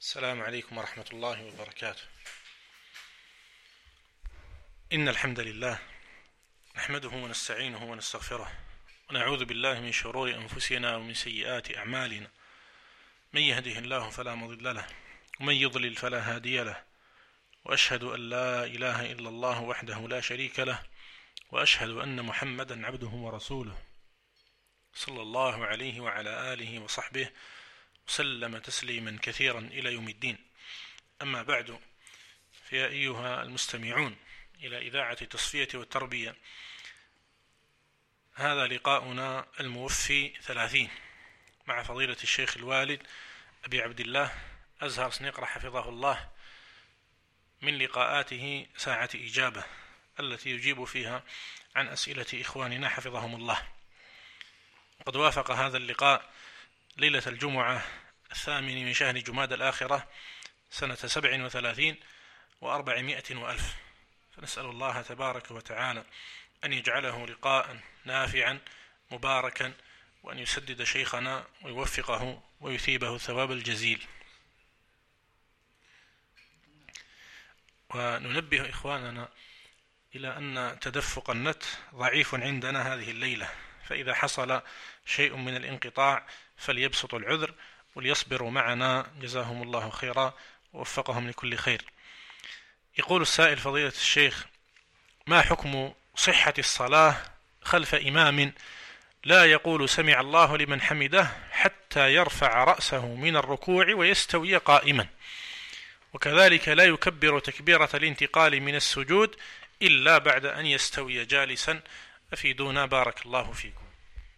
السلام عليكم ورحمة الله وبركاته. إن الحمد لله نحمده ونستعينه ونستغفره ونعوذ بالله من شرور أنفسنا ومن سيئات أعمالنا. من يهده الله فلا مضل له ومن يضلل فلا هادي له، وأشهد أن لا إله إلا الله وحده لا شريك له، وأشهد أن محمدا عبده ورسوله صلى الله عليه وعلى آله وصحبه وسلم تسليما كثيرا إلى يوم الدين. أما بعد، فيا أيها المستمعون إلى إذاعة تصفية والتربية، هذا لقاؤنا الموفي 30 مع فضيلة الشيخ الوالد أبي عبد الله أزهر سنيقرة حفظه الله، من لقاءاته ساعة إجابة التي يجيب فيها عن أسئلة إخواننا حفظهم الله. قد وافق هذا اللقاء ليلة الجمعة 8 من شهر جماد الآخرة سنة 37 و400 وألف، فنسأل الله تبارك وتعالى أن يجعله لقاء نافعا مباركا، وأن يسدد شيخنا ويوفقه ويثيبه الثواب الجزيل. وننبه إخواننا إلى أن تدفق النت ضعيف عندنا هذه الليلة، فإذا حصل شيء من الانقطاع فليبسطوا العذر وليصبروا معنا، جزاهم الله خيرا ووفقهم لكل خير. يقول السائل: فضيلة الشيخ، ما حكم صحة الصلاة خلف إمام لا يقول سمع الله لمن حمده حتى يرفع رأسه من الركوع ويستوي قائما، وكذلك لا يكبر تكبيرة الانتقال من السجود إلا بعد أن يستوي جالسا؟ أفيدونا بارك الله فيكم.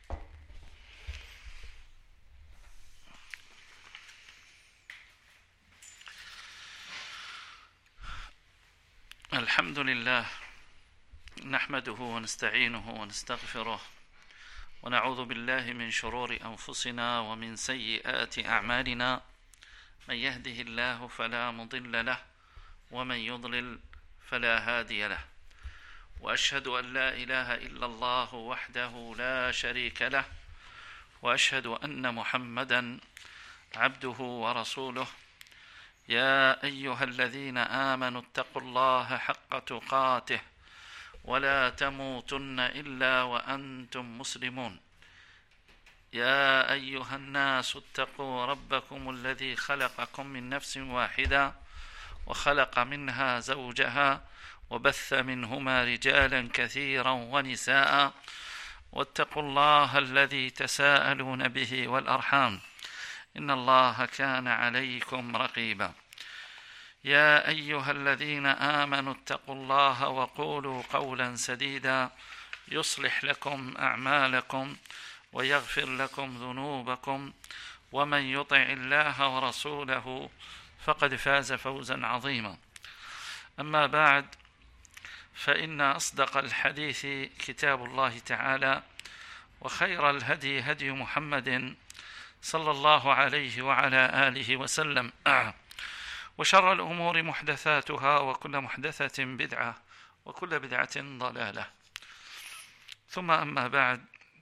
الحمد لله، نحمده ونستعينه ونستغفره، ونعوذ بالله من شرور أنفسنا ومن سيئات أعمالنا. من يهده الله فلا مضل له، ومن يضلل فلا هادي له، وأشهد أن لا إله إلا الله وحده لا شريك له، وأشهد أن محمدا عبده ورسوله. يا أيها الذين آمنوا اتقوا الله حق تقاته ولا تموتن إلا وأنتم مسلمون. يا أيها الناس اتقوا ربكم الذي خلقكم من نفس واحدة وخلق منها زوجها وبث منهما رجالا كثيرا ونساء، واتقوا الله الذي تساءلون به والأرحام، إن الله كان عليكم رقيبا. يا أيها الذين آمنوا اتقوا الله وقولوا قولا سديدا يصلح لكم أعمالكم ويغفر لكم ذنوبكم، ومن يطع الله ورسوله فقد فاز فوزا عظيما. أما بعد، فإن أصدق الحديث كتاب الله تعالى، وخير الهدي هدي محمد صلى الله عليه وعلى آله وسلم، وشر الأمور محدثاتها، وكل محدثة بدعة، وكل بدعة ضلالة. ثم أما بعد،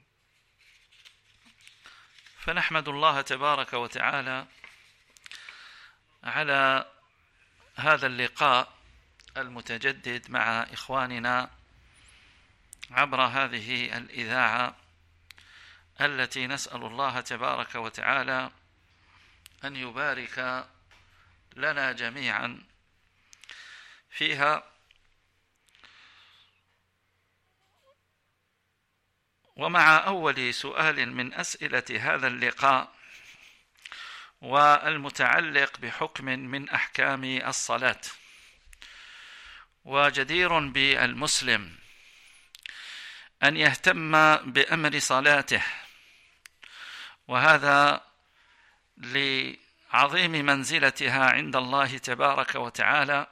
فنحمد الله تبارك وتعالى على هذا اللقاء المتجدد مع إخواننا عبر هذه الإذاعة، التي نسأل الله تبارك وتعالى أن يبارك لنا جميعا فيها. ومع أول سؤال من أسئلة هذا اللقاء، والمتعلق بحكم من أحكام الصلاة، وجدير بالمسلم أن يهتم بأمر صلاته، وهذا لعظيم منزلتها عند الله تبارك وتعالى.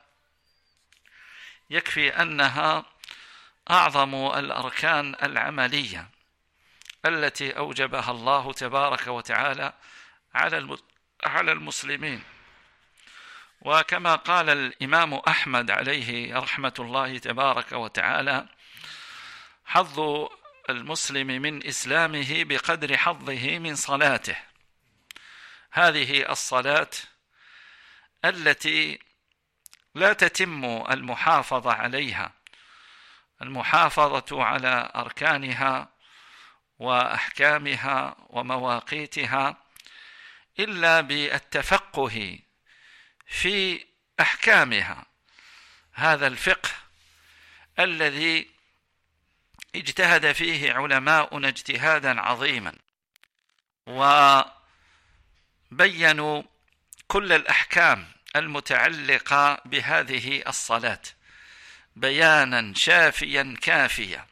يكفي أنها أعظم الأركان العملية التي أوجبها الله تبارك وتعالى على المسلمين. وكما قال الإمام أحمد عليه رحمة الله تبارك وتعالى: حظ المسلم من إسلامه بقدر حظه من صلاته. هذه الصلاة التي لا تتم المحافظة عليها، المحافظة على أركانها وأحكامها ومواقيتها، إلا بالتفقه في أحكامها. هذا الفقه الذي اجتهد فيه علماؤنا اجتهادا عظيما، وبينوا كل الأحكام المتعلقة بهذه الصلاة بيانا شافيا كافيا،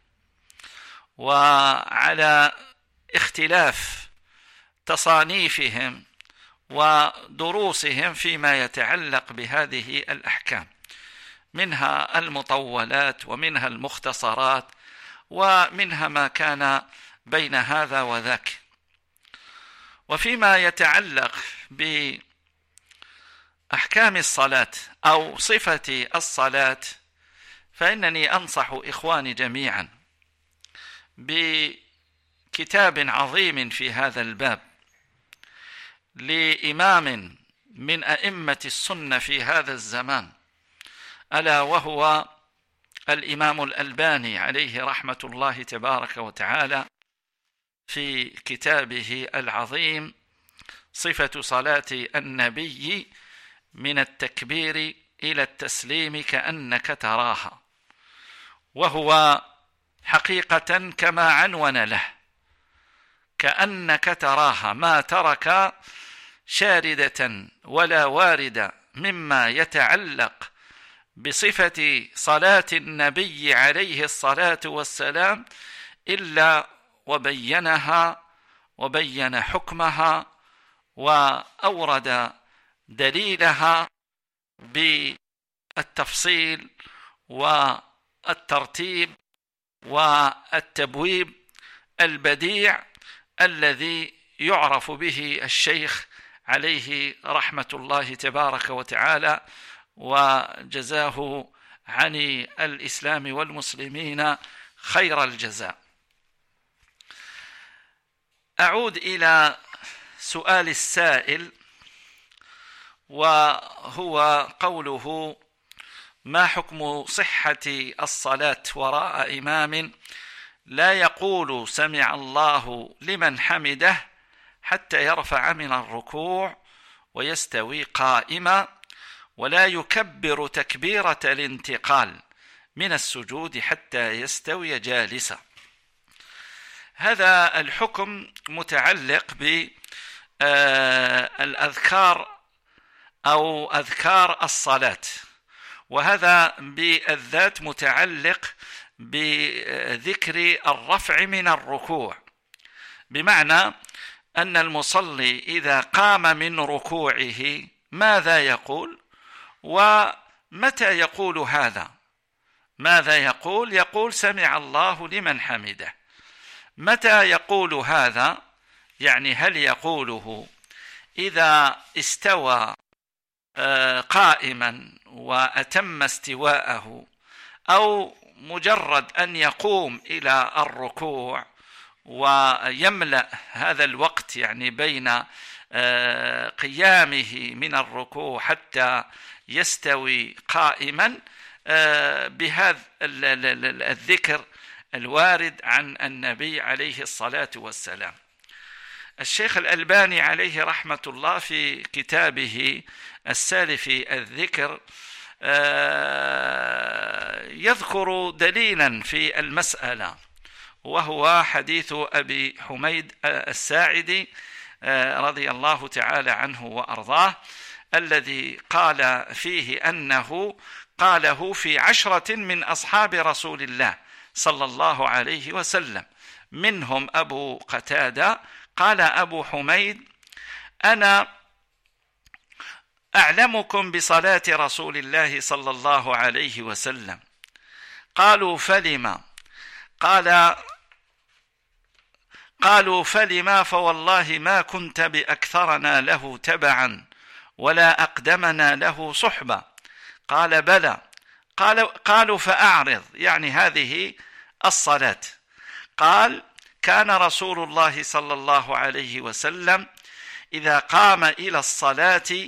وعلى اختلاف تصانيفهم ودروسهم فيما يتعلق بهذه الأحكام، منها المطولات ومنها المختصرات ومنها ما كان بين هذا وذاك. وفيما يتعلق بأحكام الصلاة أو صفة الصلاة، فإنني أنصح إخواني جميعا بكتاب عظيم في هذا الباب لإمام من أئمة السنة في هذا الزمان، ألا وهو الإمام الألباني عليه رحمة الله تبارك وتعالى، في كتابه العظيم صفة صلاة النبي من التكبير إلى التسليم كأنك تراها. وهو حقيقة كما عنون له، كأنك تراها، ما ترك شاردة ولا واردة مما يتعلق بصفة صلاة النبي عليه الصلاة والسلام إلا وبينها وبين حكمها وأورد دليلها بالتفصيل والترتيب والتبويب البديع الذي يعرف به الشيخ عليه رحمة الله تبارك وتعالى، وجزاه عن الإسلام والمسلمين خير الجزاء. أعود إلى سؤال السائل، وهو قوله: ما حكم صحة الصلاة وراء إمام لا يقول سمع الله لمن حمده حتى يرفع من الركوع ويستوي قائما، ولا يكبر تكبيرة الانتقال من السجود حتى يستوي جالسا؟ هذا الحكم متعلق بالأذكار أو أذكار الصلاة، وهذا بالذات متعلق بذكر الرفع من الركوع، بمعنى أن المصلي إذا قام من ركوعه ماذا يقول ومتى يقول هذا؟ ماذا يقول؟ يقول سمع الله لمن حمده. متى يقول هذا؟ يعني هل يقوله إذا استوى قائما وأتم استواءه، أو مجرد أن يقوم إلى الركوع ويملأ هذا الوقت، يعني بين قيامه من الركوع حتى يستوي قائما، بهذا الذكر الوارد عن النبي عليه الصلاة والسلام. الشيخ الألباني عليه رحمة الله في كتابه السالف الذكر يذكر دليلا في المسألة، وهو حديث أبي حميد الساعدي رضي الله تعالى عنه وأرضاه، الذي قال فيه أنه قاله في 10 من أصحاب رسول الله صلى الله عليه وسلم، منهم أبو قتادة. قال أبو حميد: أنا أعلمكم بصلاة رسول الله صلى الله عليه وسلم. قالوا: فلما؟ قالوا: فلما؟ فوالله ما كنت بأكثرنا له تبعا ولا أقدمنا له صحبة. قال: بلى. قالوا: فأعرض، يعني هذه الصلاة. قال: كان رسول الله صلى الله عليه وسلم إذا قام إلى الصلاة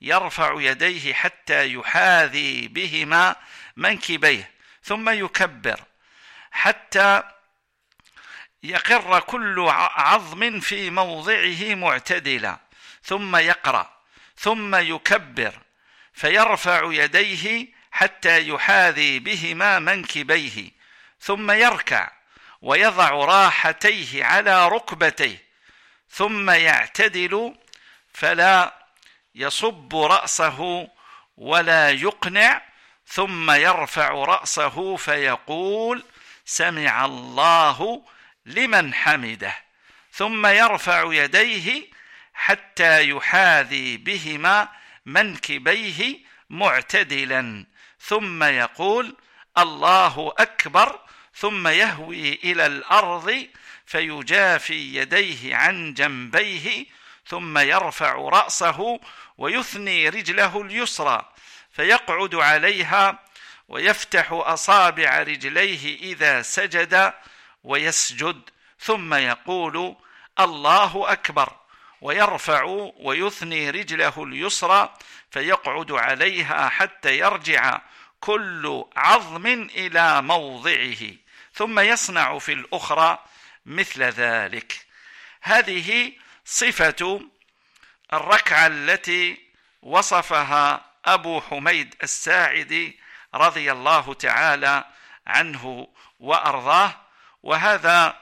يرفع يديه حتى يحاذي بهما منكبيه، ثم يكبر حتى يقر كل عظم في موضعه معتدلا، ثم يقرأ، ثم يكبر فيرفع يديه حتى يحاذي بهما منكبيه، ثم يركع ويضع راحتيه على ركبتيه، ثم يعتدل فلا يصب رأسه ولا يقنع، ثم يرفع رأسه فيقول سمع الله لمن حمده، ثم يرفع يديه حتى يحاذي بهما منكبيه معتدلا، ثم يقول الله أكبر، ثم يهوي إلى الأرض فيجافي يديه عن جنبيه، ثم يرفع رأسه ويثني رجله اليسرى فيقعد عليها ويفتح أصابع رجليه إذا سجد ويسجد، ثم يقول الله أكبر، ويرفع ويثني رجله اليسرى فيقعد عليها حتى يرجع كل عظم إلى موضعه، ثم يصنع في الأخرى مثل ذلك. هذه صفة الركعة التي وصفها أبو حميد الساعدي رضي الله تعالى عنه وأرضاه، وهذا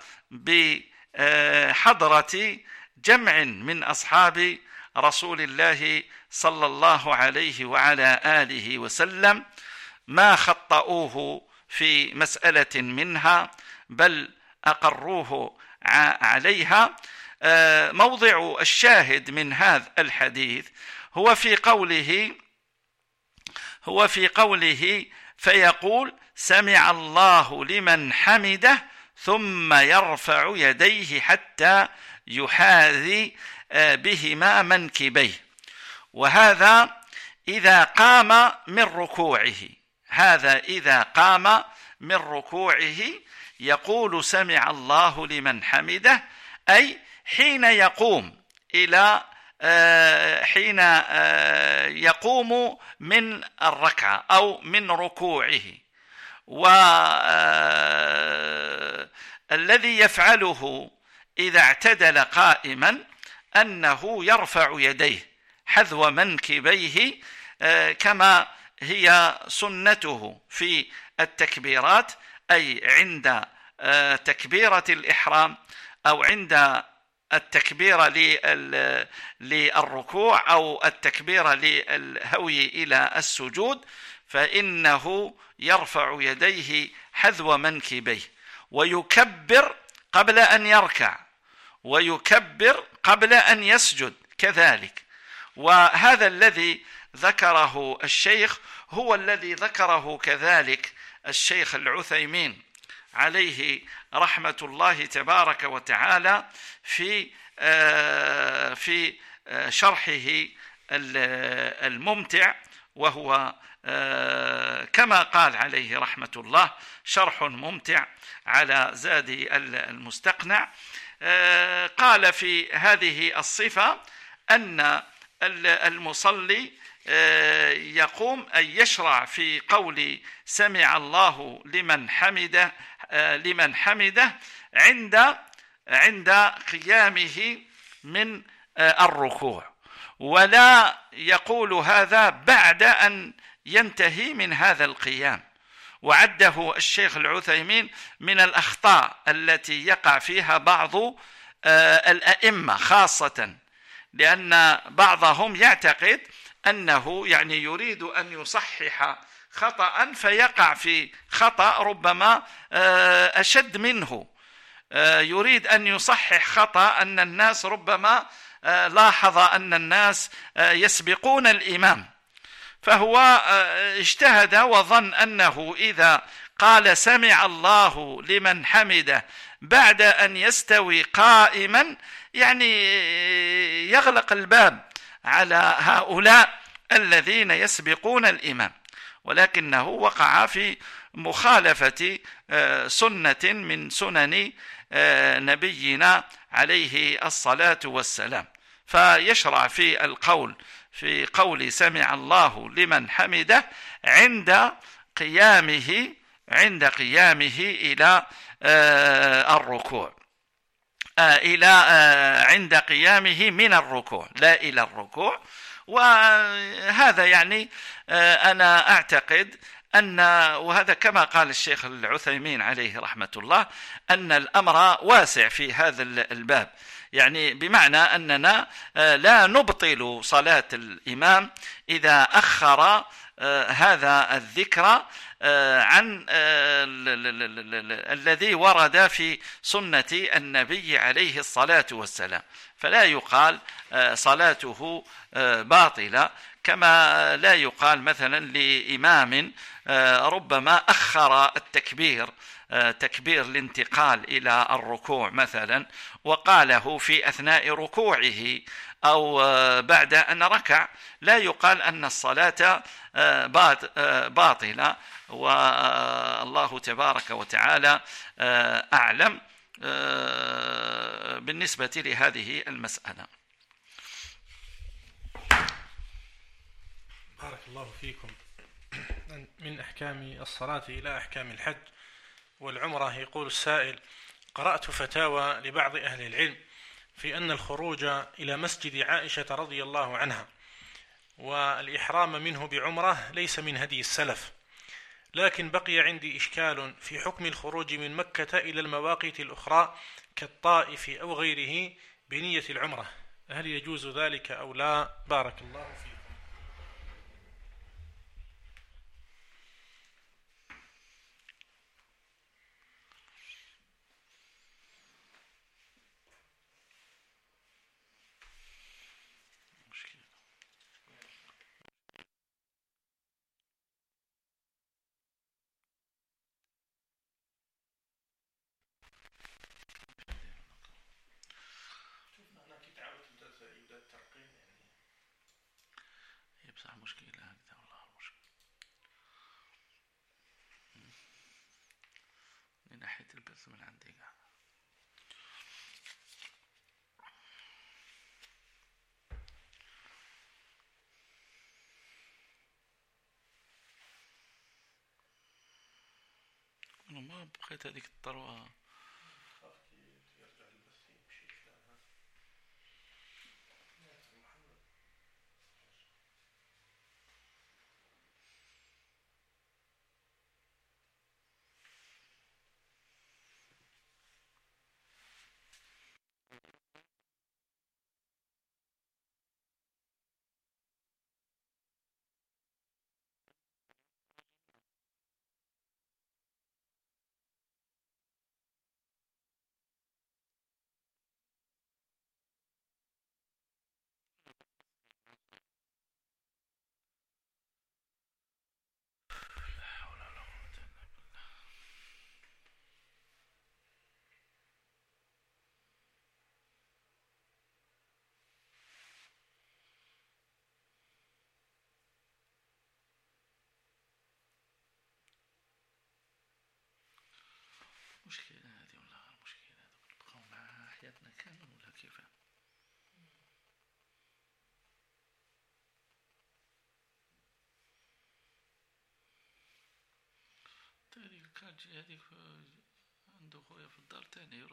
بحضرة جمع من أصحاب رسول الله صلى الله عليه وعلى آله وسلم، ما خطأوه في مسألة منها بل أقروه عليها. موضع الشاهد من هذا الحديث هو في قوله فيقول سمع الله لمن حمده، ثم يرفع يديه حتى يحاذي بهما منكبيه. وهذا إذا قام من ركوعه، هذا إذا قام من ركوعه يقول سمع الله لمن حمده، أي حين يقوم حين يقوم من الركعة أو من ركوعه. والذي يفعله إذا اعتدل قائما أنه يرفع يديه حذو منكبيه كما هي سنته في التكبيرات، أي عند تكبيرة الإحرام أو عند التكبير للركوع أو التكبير للهوي إلى السجود، فإنه يرفع يديه حذو منكبيه، ويكبر قبل أن يركع، ويكبر قبل أن يسجد كذلك. وهذا الذي ذكره الشيخ هو الذي ذكره كذلك الشيخ العثيمين عليه رحمة الله تبارك وتعالى في شرحه الممتع، وهو كما قال عليه رحمة الله شرح ممتع على زاد المستقنع. قال في هذه الصفة أن المصلي يقوم أي يشرع في قول سمع الله لمن حمده عند قيامه من الركوع، ولا يقول هذا بعد أن ينتهي من هذا القيام. وعده الشيخ العثيمين من الأخطاء التي يقع فيها بعض الأئمة، خاصة لأن بعضهم يعتقد أنه يعني يريد أن يصحح خطأ فيقع في خطأ ربما أشد منه، يريد أن يصحح خطأ أن الناس ربما لاحظ أن الناس يسبقون الإمام، فهو اجتهد وظن أنه إذا قال سمع الله لمن حمده بعد أن يستوي قائما يعني يغلق الباب على هؤلاء الذين يسبقون الإمام، ولكنه وقع في مخالفة سنة من سنن نبينا عليه الصلاة والسلام. فيشرع في القول في قول سمع الله لمن حمده عند قيامه إلى الركوع، عند قيامه من الركوع لا إلى الركوع. وهذا يعني أنا أعتقد وهذا كما قال الشيخ العثيمين عليه رحمة الله، أن الأمر واسع في هذا الباب، يعني بمعنى أننا لا نبطل صلاة الإمام إذا أخر هذا الذكر عن الذي ورد في سنة النبي عليه الصلاة والسلام، فلا يقال صلاته باطلة، كما لا يقال مثلا لإمام ربما أخر التكبير، تكبير الانتقال إلى الركوع مثلا، وقاله في أثناء ركوعه أو بعد أن ركع، لا يقال أن الصلاة باطلة. والله تبارك وتعالى أعلم بالنسبة لهذه المسألة. بارك الله فيكم. من أحكام الصلاة إلى أحكام الحج والعمرة. يقول السائل: قرأت فتاوى لبعض أهل العلم في أن الخروج إلى مسجد عائشة رضي الله عنها والإحرام منه بعمرة ليس من هدي السلف، لكن بقي عندي إشكال في حكم الخروج من مكة إلى المواقيت الأخرى كالطائف أو غيره بنية العمرة، هل يجوز ذلك أو لا؟ بارك الله فيكم. بصح مشكلة هكذا والله، مشكلة من ناحية البث من عندي قاعد. أنا ما بقيت هذيك الثروة. مشكلة هذه والله، المشكلة هذا نبقاو مع حياتنا كامل ولا كيف؟ هذيك كانت هذيك عنده خويا في الدار تاني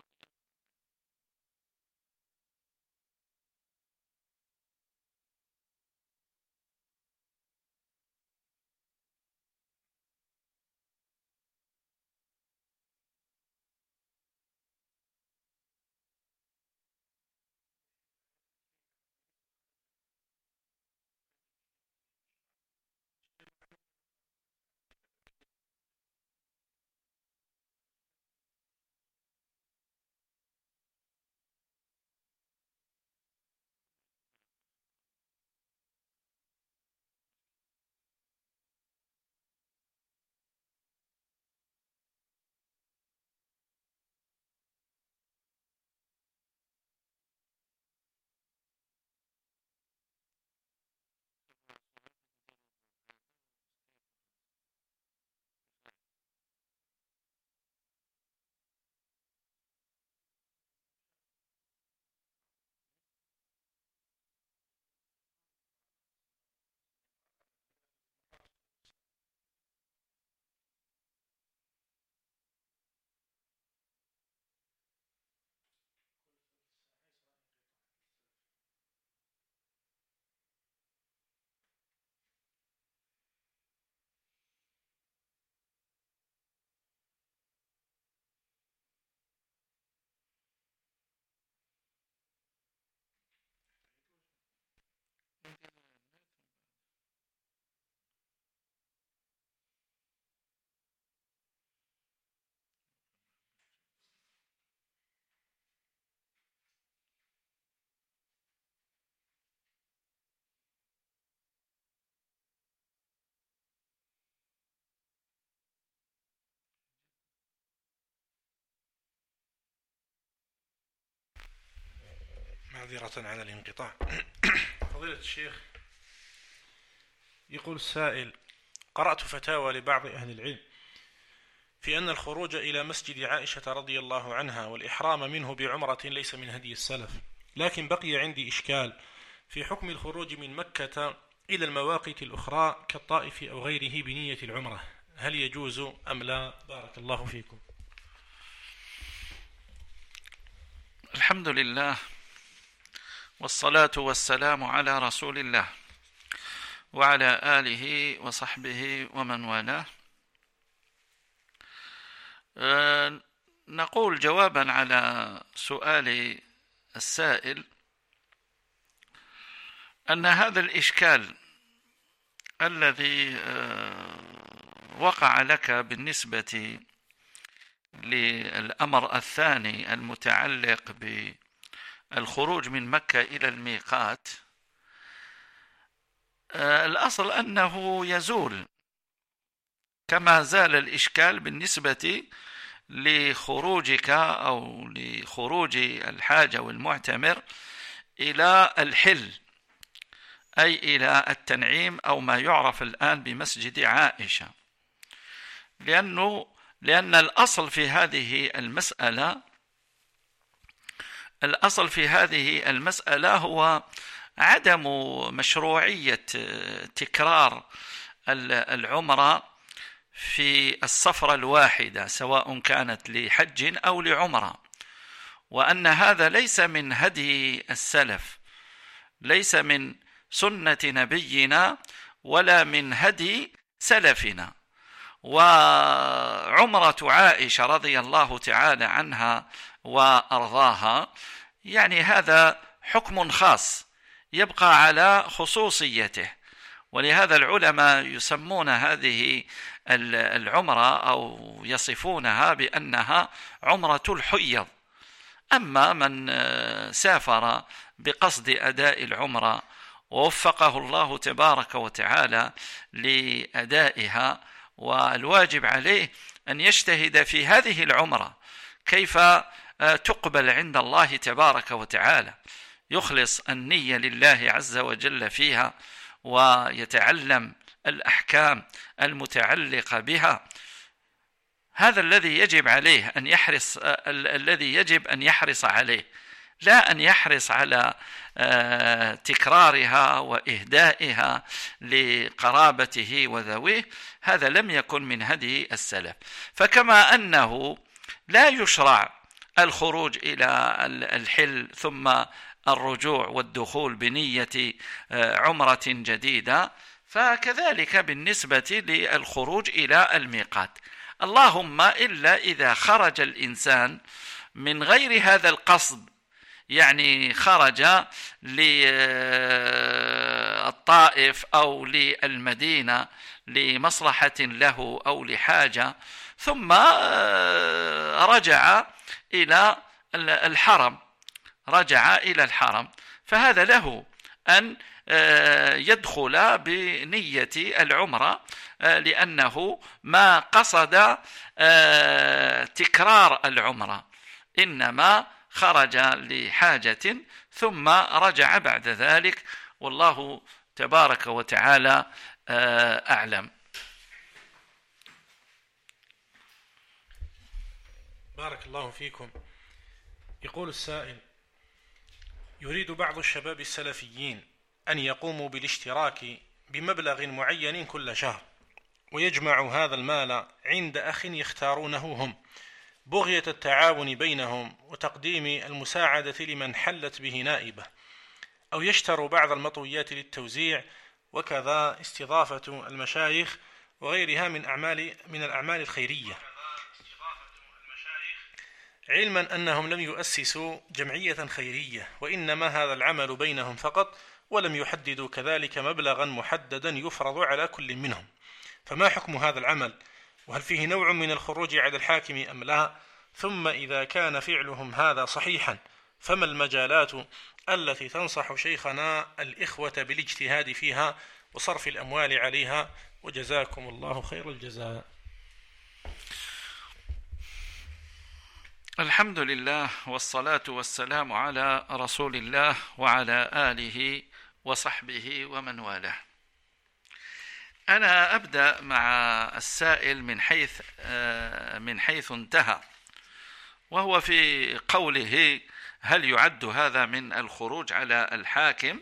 معذرة على الانقطاع. فضيلة الشيخ، يقول السائل: قرأت فتاوى لبعض أهل العلم في أن الخروج إلى مسجد عائشة رضي الله عنها والإحرام منه بعمرة ليس من هدي السلف، لكن بقي عندي إشكال في حكم الخروج من مكة إلى المواقيت الأخرى كالطائف أو غيره بنية العمرة، هل يجوز أم لا؟ بارك الله فيكم. الحمد لله والصلاة والسلام على رسول الله وعلى آله وصحبه ومن والاه. نقول جوابا على سؤال السائل أن هذا الإشكال الذي وقع لك بالنسبة للأمر الثاني المتعلق بالخروج من مكة إلى الميقات، الأصل أنه يزول كما زال الإشكال بالنسبة لخروجك أو لخروج الحاج والمعتمر إلى الحل، أي إلى التنعيم أو ما يعرف الآن بمسجد عائشة، لأن الأصل في هذه المسألة هو عدم مشروعية تكرار العمرة في السفرة الواحدة سواء كانت لحج أو لعمرة، وأن هذا ليس من هدي السلف، ليس من سنة نبينا ولا من هدي سلفنا. وعمرة عائشة رضي الله تعالى عنها وأرضاها يعني هذا حكم خاص يبقى على خصوصيته، ولهذا العلماء يسمون هذه العمرة أو يصفونها بأنها عمرة الحيض. أما من سافر بقصد أداء العمرة ووفقه الله تبارك وتعالى لأدائها، والواجب عليه أن يجتهد في هذه العمرة كيف تقبل عند الله تبارك وتعالى، يخلص النية لله عز وجل فيها ويتعلم الأحكام المتعلقة بها. هذا الذي يجب عليه الذي يجب أن يحرص عليه، لا أن يحرص على تكرارها وإهدائها لقرابته وذويه، هذا لم يكن من هدي السلف. فكما أنه لا يشرع الخروج إلى الحل ثم الرجوع والدخول بنية عمرة جديدة، فكذلك بالنسبة للخروج إلى الميقات، اللهم إلا إذا خرج الإنسان من غير هذا القصد، يعني خرج للطائف أو للمدينة لمصلحة له أو لحاجة ثم رجع إلى الحرم، فهذا له أن يدخل بنية العمرة، لأنه ما قصد تكرار العمرة، إنما خرج لحاجة ثم رجع بعد ذلك، والله تبارك وتعالى أعلم. بارك الله فيكم. يقول السائل: يريد بعض الشباب السلفيين أن يقوموا بالاشتراك بمبلغ معين كل شهر، ويجمعوا هذا المال عند أخ يختارونه هم، بغية التعاون بينهم وتقديم المساعدة لمن حلت به نائبة، أو يشتروا بعض المطويات للتوزيع، وكذا استضافة المشايخ وغيرها من الأعمال الخيرية، علما أنهم لم يؤسسوا جمعية خيرية، وإنما هذا العمل بينهم فقط، ولم يحددوا كذلك مبلغا محددا يفرض على كل منهم، فما حكم هذا العمل؟ وهل فيه نوع من الخروج على الحاكم أم لا؟ ثم إذا كان فعلهم هذا صحيحا، فما المجالات التي تنصح شيخنا الإخوة بالاجتهاد فيها وصرف الأموال عليها؟ وجزاكم الله خير الجزاء. الحمد لله والصلاة والسلام على رسول الله وعلى آله وصحبه ومن والاه. أنا أبدأ مع السائل من حيث انتهى، وهو في قوله: هل يعد هذا من الخروج على الحاكم؟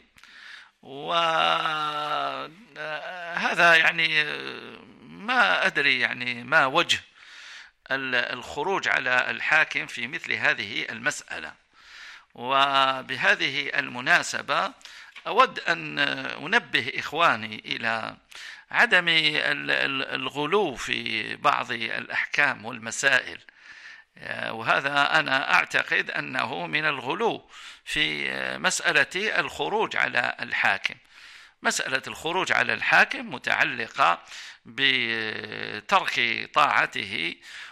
وهذا يعني ما أدري يعني ما وجه الخروج على الحاكم في مثل هذه المسألة. وبهذه المناسبة أود أن أنبه إخواني إلى عدم الغلو في بعض الأحكام والمسائل، وهذا أنا أعتقد أنه من الغلو في مسألة الخروج على الحاكم. مسألة الخروج على الحاكم متعلقة بترك طاعته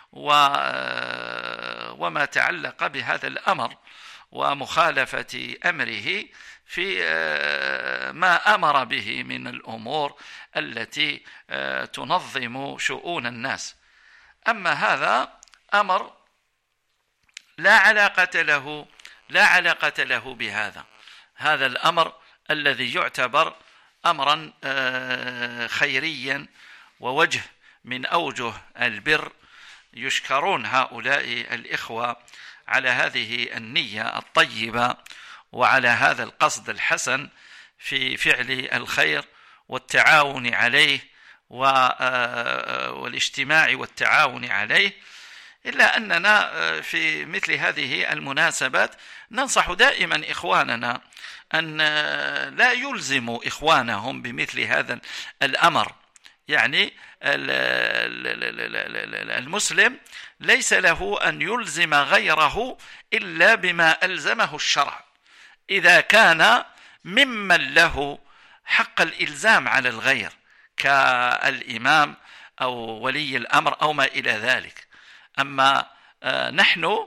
وما تعلق بهذا الأمر ومخالفة أمره في ما أمر به من الأمور التي تنظم شؤون الناس. أما هذا أمر لا علاقة له بهذا. هذا الأمر الذي يعتبر أمرا خيريا ووجه من أوجه البر، يشكرون هؤلاء الإخوة على هذه النية الطيبة وعلى هذا القصد الحسن في فعل الخير والتعاون عليه والاجتماع والتعاون عليه. إلا أننا في مثل هذه المناسبات ننصح دائما إخواننا أن لا يلزموا إخوانهم بمثل هذا الأمر. يعني المسلم ليس له أن يلزم غيره إلا بما ألزمه الشرع، إذا كان ممن له حق الإلزام على الغير كالإمام أو ولي الأمر أو ما إلى ذلك. أما نحن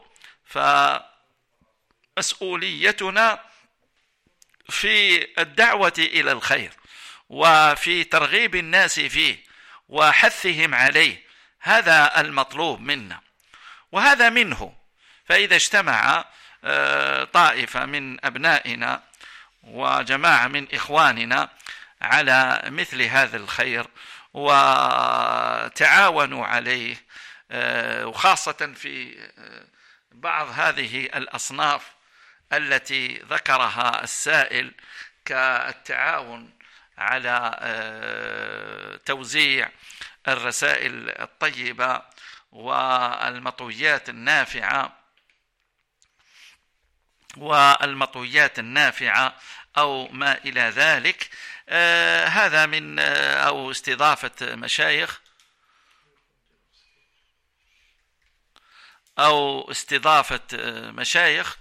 فمسؤوليتنا في الدعوة إلى الخير وفي ترغيب الناس فيه وحثهم عليه، هذا المطلوب منا وهذا منه. فإذا اجتمع طائفة من أبنائنا وجماعة من إخواننا على مثل هذا الخير وتعاونوا عليه، وخاصة في بعض هذه الأصناف التي ذكرها السائل كالتعاون على توزيع الرسائل الطيبة والمطويات النافعة أو ما إلى ذلك، هذا من أو استضافة مشايخ أو استضافة مشايخ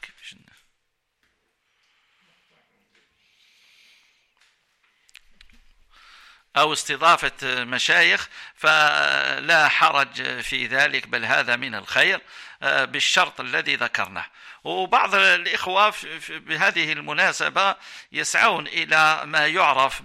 فلا حرج في ذلك، بل هذا من الخير بالشرط الذي ذكرناه. وبعض الإخوة بهذه المناسبة يسعون إلى ما يعرف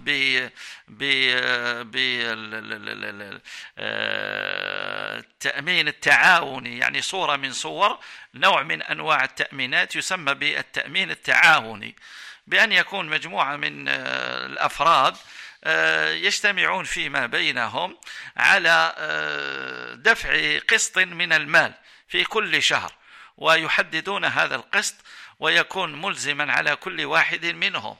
بالتأمين التعاوني، يعني صورة من صور نوع من أنواع التأمينات يسمى بالتأمين التعاوني، بأن يكون مجموعة من الأفراد يجتمعون فيما بينهم على دفع قسط من المال في كل شهر، ويحددون هذا القسط ويكون ملزما على كل واحد منهم.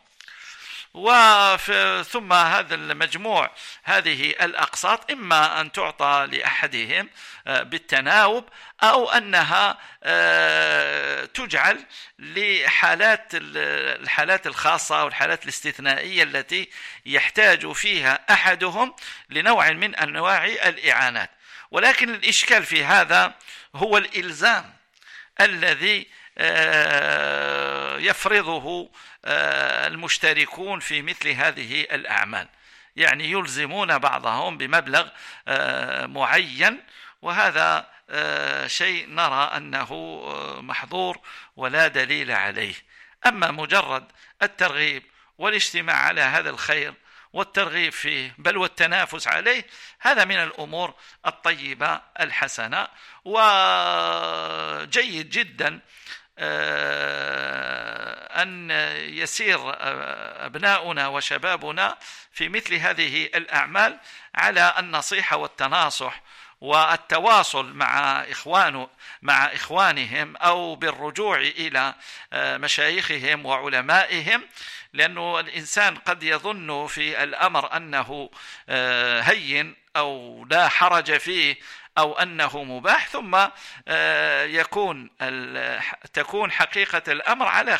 ثم هذا المجموع هذه الأقساط إما أن تعطى لأحدهم بالتناوب أو أنها تجعل الحالات الخاصة أو الحالات الاستثنائية التي يحتاج فيها أحدهم لنوع من أنواع الإعانات. ولكن الإشكال في هذا هو الإلزام الذي يفرضه المشتركون في مثل هذه الأعمال، يعني يلزمون بعضهم بمبلغ معين، وهذا شيء نرى أنه محظور ولا دليل عليه. أما مجرد الترغيب والاجتماع على هذا الخير والترغيب فيه بل والتنافس عليه، هذا من الأمور الطيبة الحسنة. وجيد جدا أن يسير أبناؤنا وشبابنا في مثل هذه الأعمال على النصيحة والتناصح والتواصل مع إخوانهم أو بالرجوع إلى مشايخهم وعلمائهم، لأنه الإنسان قد يظن في الأمر أنه هين أو لا حرج فيه أو أنه مباح، ثم تكون حقيقة الأمر على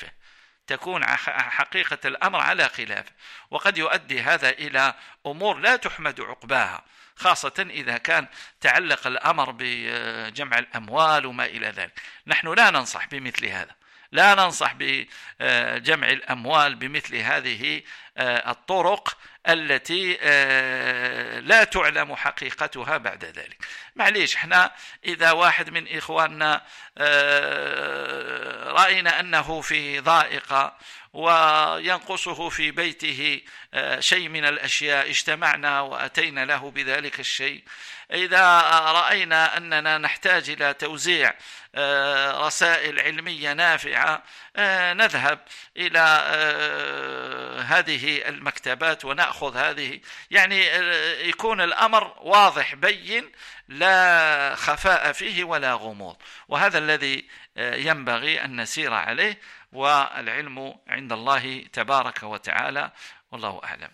خلافه، وقد يؤدي هذا إلى أمور لا تحمد عقباها، خاصة إذا كان تعلق الأمر بجمع الأموال وما إلى ذلك. نحن لا ننصح بمثل هذا، لا ننصح بجمع الأموال بمثل هذه الطرق التي لا تعلم حقيقتها بعد ذلك. معليش، احنا إذا واحد من إخواننا رأينا أنه في ضائقة وينقصه في بيته شيء من الأشياء، اجتمعنا وأتينا له بذلك الشيء. إذا رأينا أننا نحتاج إلى توزيع رسائل علمية نافعة، نذهب إلى هذه المكتبات ونأخذ هذه، يعني يكون الأمر واضح بين، لا خفاء فيه ولا غموض، وهذا الذي ينبغي أن نسير عليه، والعلم عند الله تبارك وتعالى، والله أعلم.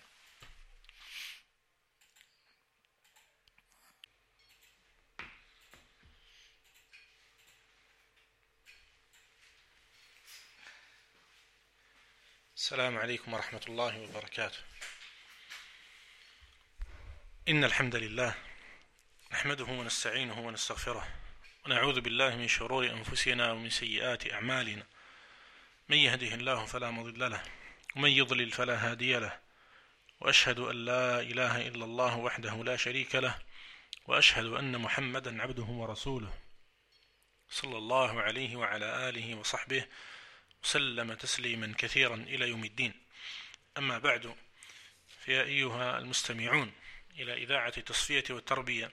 السلام عليكم ورحمة الله وبركاته. إن الحمد لله نحمده ونستعينه ونستغفره، ونعوذ بالله من شرور أنفسنا ومن سيئات أعمالنا، من يهده الله فلا مضل له ومن يضلل فلا هادي له، وأشهد أن لا إله إلا الله وحده لا شريك له، وأشهد أن محمدا عبده ورسوله صلى الله عليه وعلى آله وصحبه وسلم تسليما كثيرا إلى يوم الدين. أما بعد، فيا أيها المستمعون إلى إذاعة التصفية والتربية،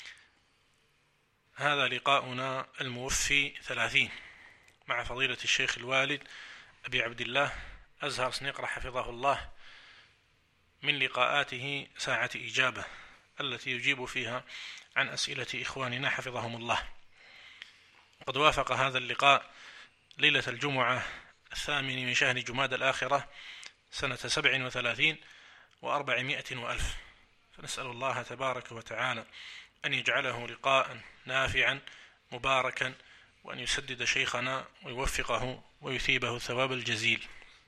هذا لقاؤنا الموفي 30 مع فضيلة الشيخ الوالد أبي عبد الله أزهر سنيقرة حفظه الله، من لقاءاته ساعة إجابة التي يجيب فيها عن أسئلة إخواننا حفظهم الله. قد وافق هذا اللقاء ليلة الجمعة 8 من شهر جماد الآخرة سنة 37 و400 وألف، فنسأل الله تبارك وتعالى أن يجعله لقاء نافعا مباركا، وأن يسدد شيخنا ويوفقه ويثيبه الثواب الجزيل.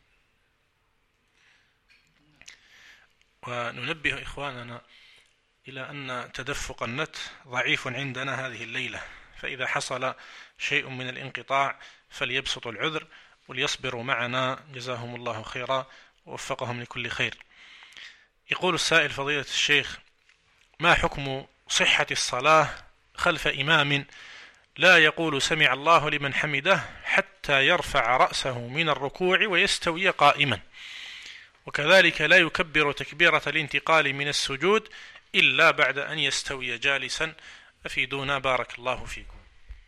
وننبه إخواننا إلى أن تدفق النت ضعيف عندنا هذه الليلة، فإذا حصل شيء من الانقطاع فليبسطوا العذر وليصبروا معنا، جزاهم الله خيرا ووفقهم لكل خير. يقول السائل: فضيلة الشيخ، ما حكم صحة الصلاة خلف إمام لا يقول سمع الله لمن حمده حتى يرفع رأسه من الركوع ويستوي قائما، وكذلك لا يكبر تكبيرة الانتقال من السجود إلا بعد أن يستوي جالسا؟ أفيدونا بارك الله فيكم.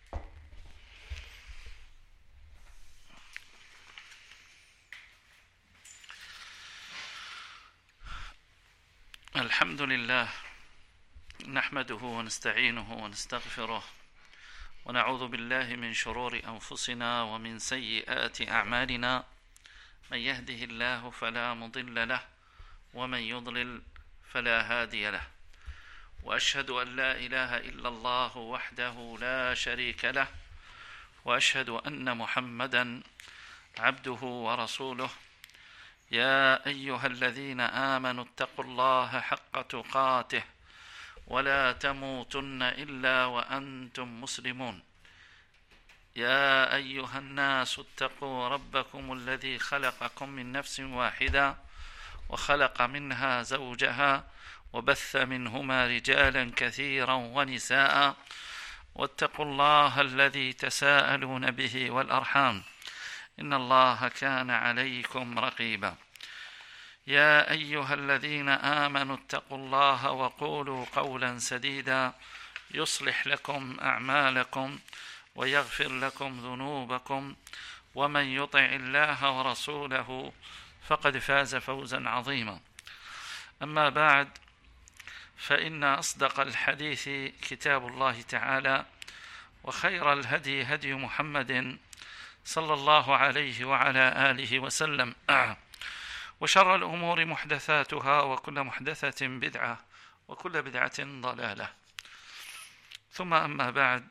الحمد لله، نحمده ونستعينه ونستغفره، ونعوذ بالله من شرور أنفسنا ومن سيئات أعمالنا، من يهده الله فلا مضل له ومن يضلل فلا هادي له، وأشهد أن لا إله إلا الله وحده لا شريك له، وأشهد أن محمدا عبده ورسوله. يا أيها الذين آمنوا اتقوا الله حق تقاته ولا تموتن إلا وأنتم مسلمون. يا أيها الناس اتقوا ربكم الذي خلقكم من نفس واحدة وخلق منها زوجها وبث منهما رجالا كثيرا ونساء، واتقوا الله الذي تساءلون به والأرحام، إن الله كان عليكم رقيبا. يا أيها الذين آمنوا اتقوا الله وقولوا قولا سديدا يصلح لكم أعمالكم ويغفر لكم ذنوبكم ومن يطع الله ورسوله فقد فاز فوزا عظيما. أما بعد، فإن أصدق الحديث كتاب الله تعالى، وخير الهدي هدي محمد صلى الله عليه وعلى آله وسلم، وشر الأمور محدثاتها، وكل محدثة بدعة، وكل بدعة ضلالة. ثم أما بعد،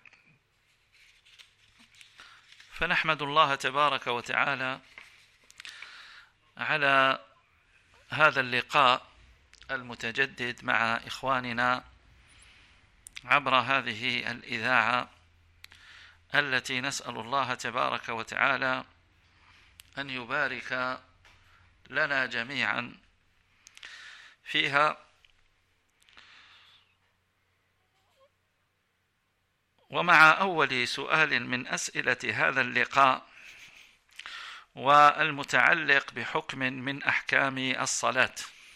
فنحمد الله تبارك وتعالى على هذا اللقاء المتجدد مع إخواننا عبر هذه الإذاعة التي نسأل الله تبارك وتعالى أن يبارك لنا جميعا فيها. ومع أول سؤال من أسئلة هذا اللقاء، والمتعلق بحكم من أحكام الصلاة،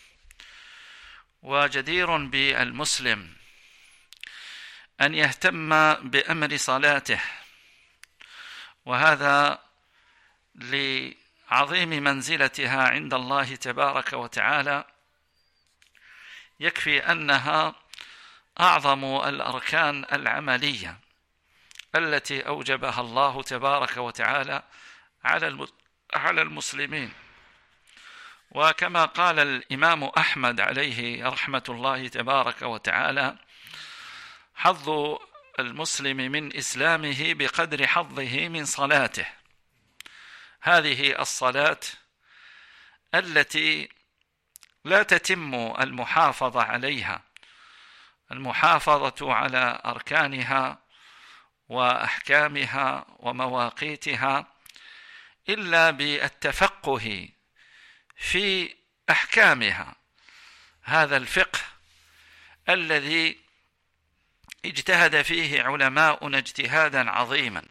وجدير بالمسلم أن يهتم بأمر صلاته، وهذا لعظيم منزلتها عند الله تبارك وتعالى. يكفي أنها أعظم الأركان العملية التي أوجبها الله تبارك وتعالى على المسلمين. وكما قال الإمام أحمد عليه رحمة الله تبارك وتعالى: حظ المسلم من إسلامه بقدر حظه من صلاته. هذه الصلاة التي لا تتم المحافظة عليها، المحافظة على أركانها وأحكامها ومواقيتها، إلا بالتفقه في أحكامها. هذا الفقه الذي اجتهد فيه علماؤنا اجتهادا عظيما،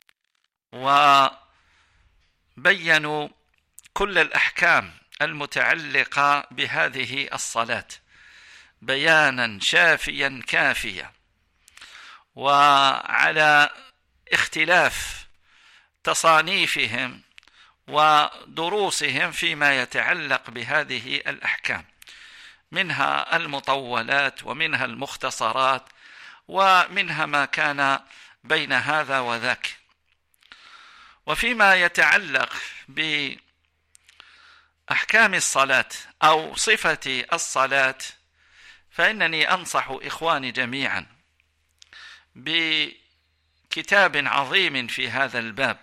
وبينوا كل الأحكام المتعلقة بهذه الصلاة بيانا شافيا كافيا، وعلى اختلاف تصانيفهم ودروسهم فيما يتعلق بهذه الأحكام، منها المطولات ومنها المختصرات ومنها ما كان بين هذا وذاك. وفيما يتعلق بأحكام الصلاة أو صفة الصلاة، فإنني أنصح إخواني جميعا بكتاب عظيم في هذا الباب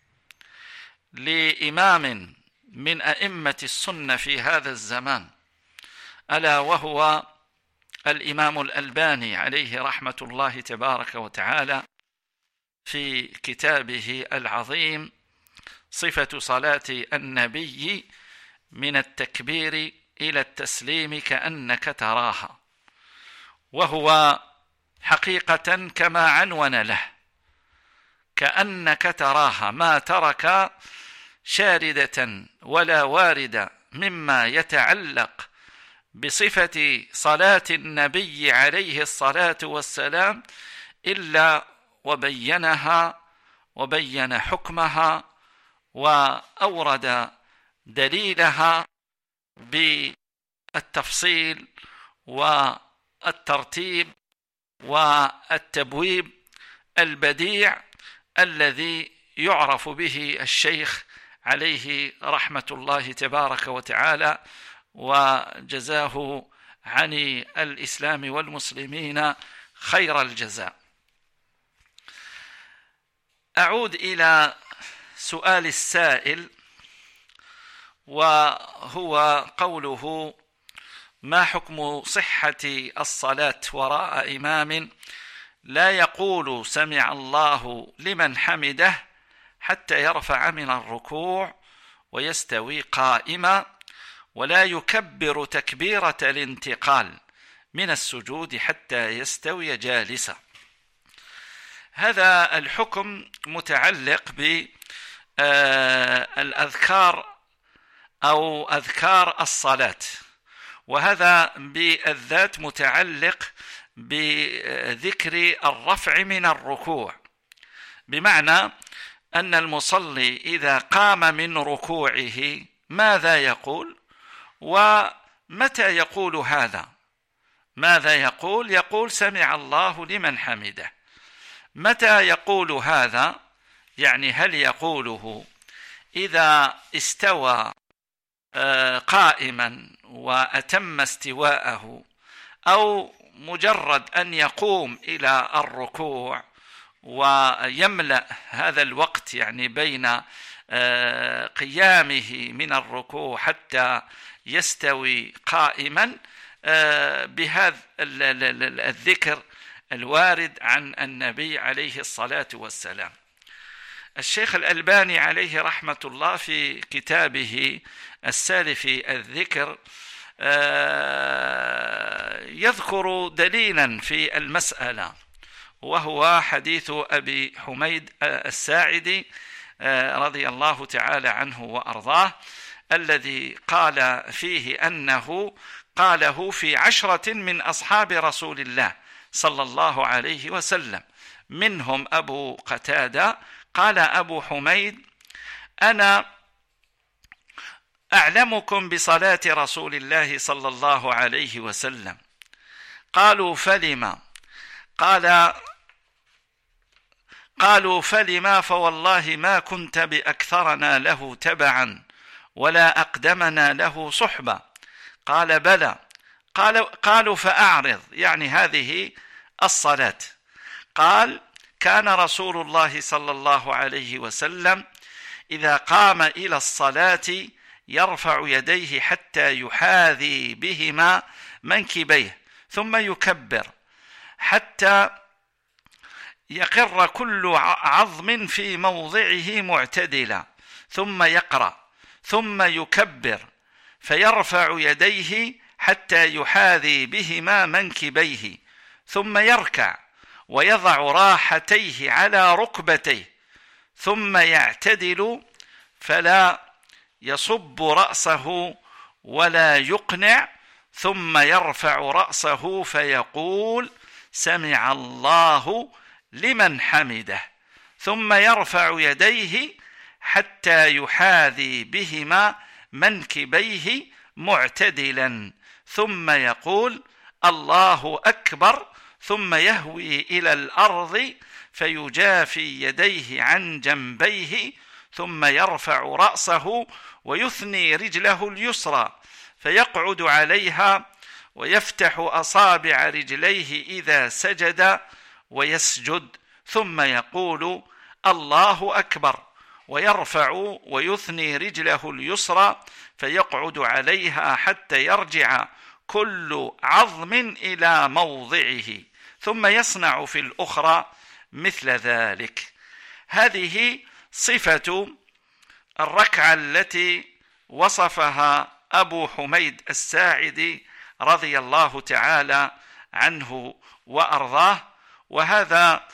لإمام من أئمة السنة في هذا الزمان، ألا وهو الإمام الألباني عليه رحمة الله تبارك وتعالى، في كتابه العظيم صفة صلاة النبي من التكبير إلى التسليم كأنك تراها. وهو حقيقة كما عنون له، كأنك تراها، ما ترك شاردة ولا واردة مما يتعلق بصفة صلاة النبي عليه الصلاة والسلام إلا وبينها وبين حكمها وأورد دليلها بالتفصيل والترتيب والتبويب البديع الذي يعرف به الشيخ عليه رحمة الله تبارك وتعالى، وجزاه عن الإسلام والمسلمين خير الجزاء. أعود إلى سؤال السائل، وهو قوله: ما حكم صحة الصلاة وراء إمام لا يقول سمع الله لمن حمده حتى يرفع من الركوع ويستوي قائما، ولا يكبر تكبيرة الانتقال من السجود حتى يستوي جالسا؟ هذا الحكم متعلق بالأذكار أو أذكار الصلاة، وهذا بالذات متعلق بذكر الرفع من الركوع، بمعنى أن المصلي إذا قام من ركوعه ماذا يقول ومتى يقول هذا؟ ماذا يقول؟ يقول سمع الله لمن حمده. متى يقول هذا؟ يعني هل يقوله إذا استوى قائما وأتم استواءه، أو مجرد أن يقوم إلى الركوع ويملأ هذا الوقت يعني بين قيامه من الركوع حتى يستوي قائما بهذا الذكر الوارد عن النبي عليه الصلاة والسلام. الشيخ الألباني عليه رحمة الله في كتابه السالفي الذكر يذكر دليلا في المسألة، وهو حديث أبي حميد الساعدي رضي الله تعالى عنه وأرضاه، الذي قال فيه أنه قاله في 10 من أصحاب رسول الله صلى الله عليه وسلم، منهم أبو قتادة. قال أبو حميد: أنا أعلمكم بصلاة رسول الله صلى الله عليه وسلم. قالوا: فلما؟ قالوا: فلما؟ فوالله ما كنت بأكثرنا له تبعا ولا أقدمنا له صحبة. قال: بلى. قالوا: فأعرض، يعني هذه الصلاة. قال: كان رسول الله صلى الله عليه وسلم إذا قام إلى الصلاة يرفع يديه حتى يحاذي بهما منكبيه، ثم يكبر حتى يقر كل عظم في موضعه معتدلا، ثم يقرأ، ثم يكبر فيرفع يديه حتى يحاذي بهما منكبيه، ثم يركع ويضع راحتيه على ركبتيه، ثم يعتدل فلا يصب رأسه ولا يقنع، ثم يرفع رأسه فيقول سمع الله لمن حمده، ثم يرفع يديه حتى يحاذي بهما منكبيه معتدلا، ثم يقول الله أكبر، ثم يهوي إلى الأرض فيجافي يديه عن جنبيه، ثم يرفع رأسه ويثني رجله اليسرى فيقعد عليها ويفتح أصابع رجليه إذا سجد ويسجد، ثم يقول الله أكبر، ويرفع ويثني رجله اليسرى فيقعد عليها حتى يرجع كل عظم إلى موضعه، ثم يصنع في الأخرى مثل ذلك. هذه صفة الركعة التي وصفها أبو حميد الساعدي رضي الله تعالى عنه وأرضاه، وهذا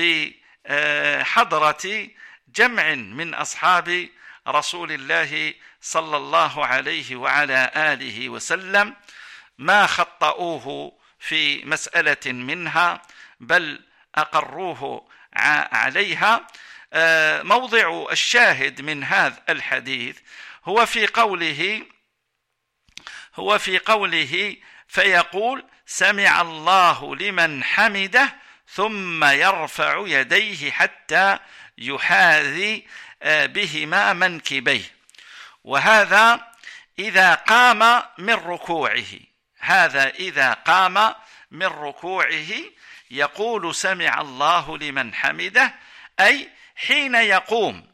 بحضرة جمع من أصحاب رسول الله صلى الله عليه وعلى آله وسلم، ما خطأوه في مسألة منها بل أقروه عليها. موضع الشاهد من هذا الحديث هو في قوله فيقول سمع الله لمن حمده، ثم يرفع يديه حتى يحاذي بهما منكبيه. وهذا إذا قام من ركوعه، هذا إذا قام من ركوعه يقول سمع الله لمن حمده، أي حين يقوم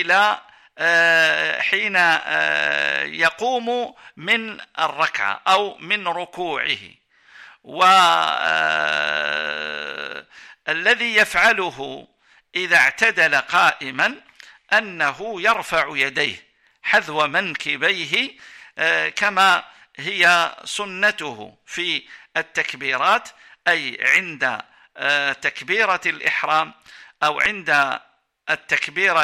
حين يقوم من الركعة أو من ركوعه. والذي يفعله إذا اعتدل قائما أنه يرفع يديه حذو منكبيه كما هي سنته في التكبيرات، أي عند تكبيرة الإحرام أو عند التكبير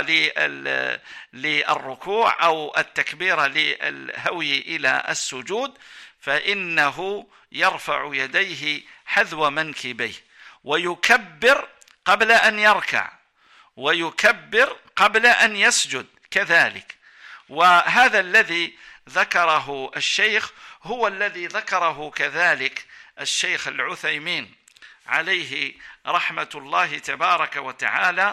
للركوع أو التكبير للهوي إلى السجود، فإنه يرفع يديه حذو منكبيه ويكبر قبل أن يركع ويكبر قبل أن يسجد كذلك. وهذا الذي ذكره الشيخ هو الذي ذكره كذلك الشيخ العثيمين عليه رحمة الله تبارك وتعالى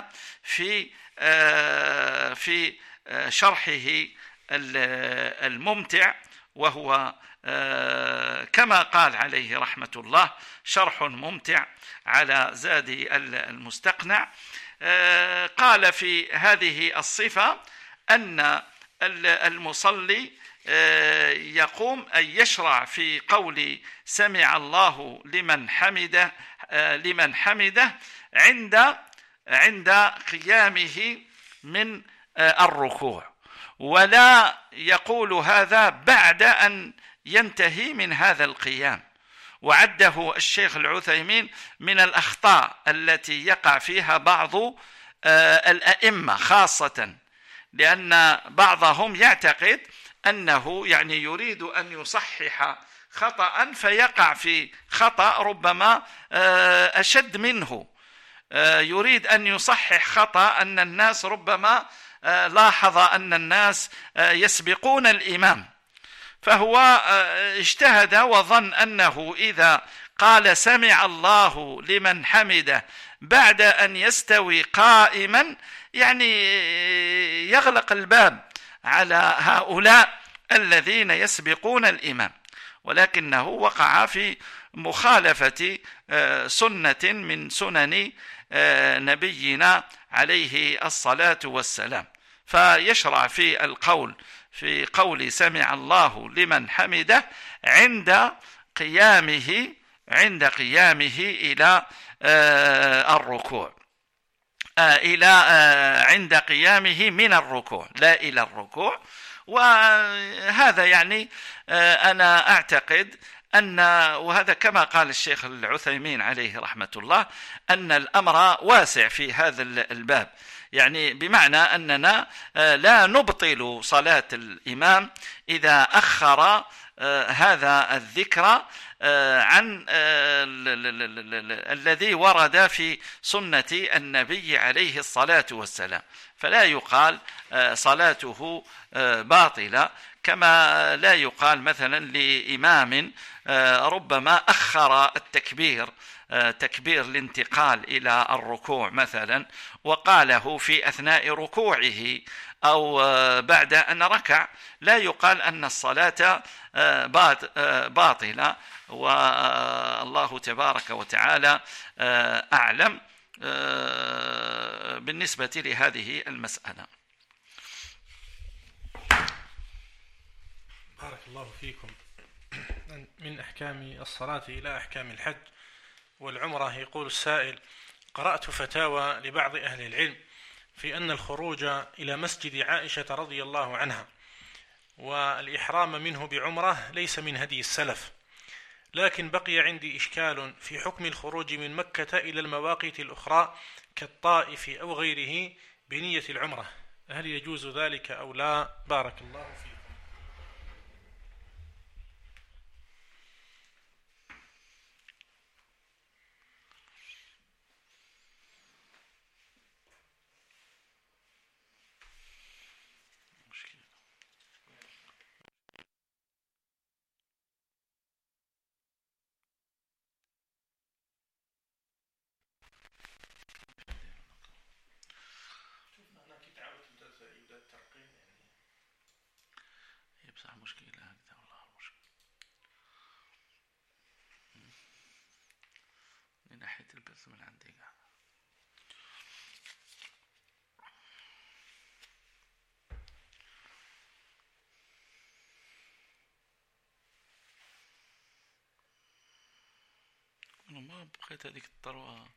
في شرحه الممتع، وهو كما قال عليه رحمة الله شرح ممتع على زاد المستقنع. قال في هذه الصفة أن المصلي يقوم أن يشرع في قول سمع الله لمن حمده عند قيامه من الركوع، ولا يقول هذا بعد أن ينتهي من هذا القيام. وعده الشيخ العثيمين من الأخطاء التي يقع فيها بعض الأئمة، خاصة لأن بعضهم يعتقد أنه يعني يريد أن يصحح خطأ فيقع في خطأ ربما أشد منه. يريد أن يصحح خطأ أن الناس ربما لاحظ أن الناس يسبقون الإمام، فهو اجتهد وظن أنه إذا قال سمع الله لمن حمده بعد أن يستوي قائما يعني يغلق الباب على هؤلاء الذين يسبقون الإمام، ولكنه وقع في مخالفة سنة من سنن نبينا عليه الصلاة والسلام. فيشرع في القول في قول سمع الله لمن حمده عند قيامه إلى الركوع، عند قيامه من الركوع لا إلى الركوع. وهذا يعني أنا أعتقد وهذا كما قال الشيخ العثيمين عليه رحمة الله أن الأمر واسع في هذا الباب، يعني بمعنى أننا لا نبطل صلاة الإمام إذا أخر هذا الذكر عن الذي ورد في سنة النبي عليه الصلاة والسلام، فلا يقال صلاته باطلة، كما لا يقال مثلا لإمام ربما أخر التكبير تكبير الانتقال إلى الركوع مثلا وقاله في أثناء ركوعه أو بعد أن ركع، لا يقال أن الصلاة باطلة. والله تبارك وتعالى أعلم بالنسبة لهذه المسألة. بارك الله فيكم. من أحكام الصلاة إلى أحكام الحج والعمرة. يقول السائل: قرأت فتاوى لبعض أهل العلم في أن الخروج إلى مسجد عائشة رضي الله عنها والإحرام منه بعمرة ليس من هدي السلف، لكن بقي عندي إشكال في حكم الخروج من مكة إلى المواقيت الأخرى كالطائف أو غيره بنية العمرة، هل يجوز ذلك أو لا؟ بارك الله فيكم. من ناحية البث من عندي أنا ما بقيت هذيك الطروة.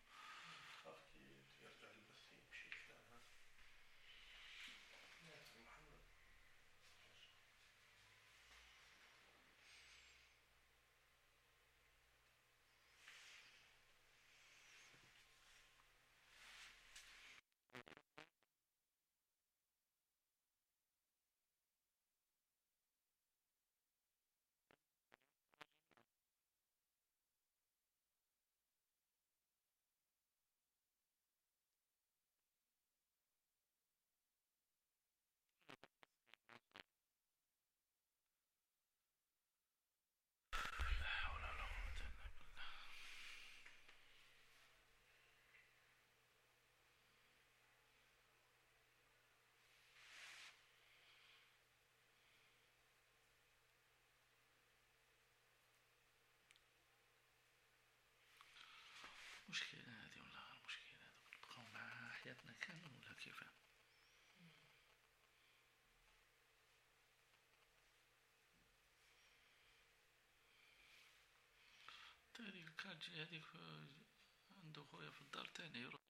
كان هذيك عنده خويا في الدار تاني يروح.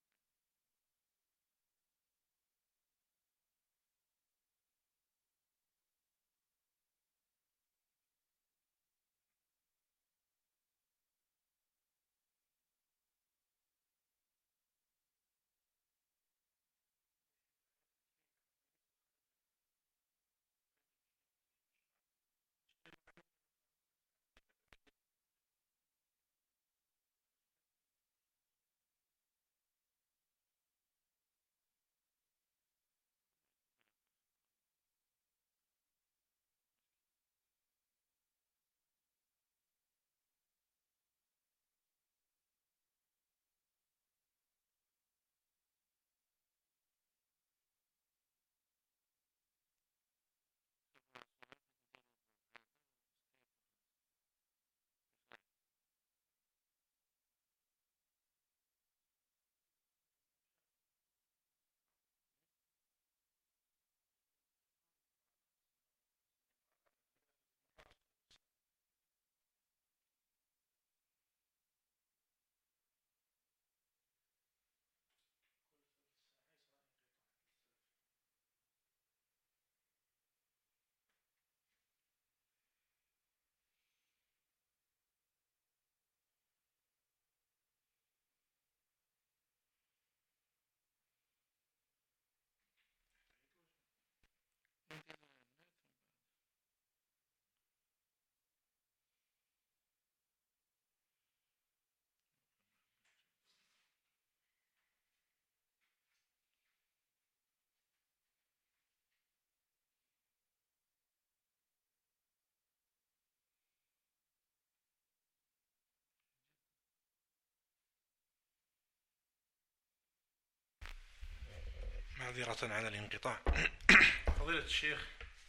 معذرة على الانقطاع. فضيلة الشيخ،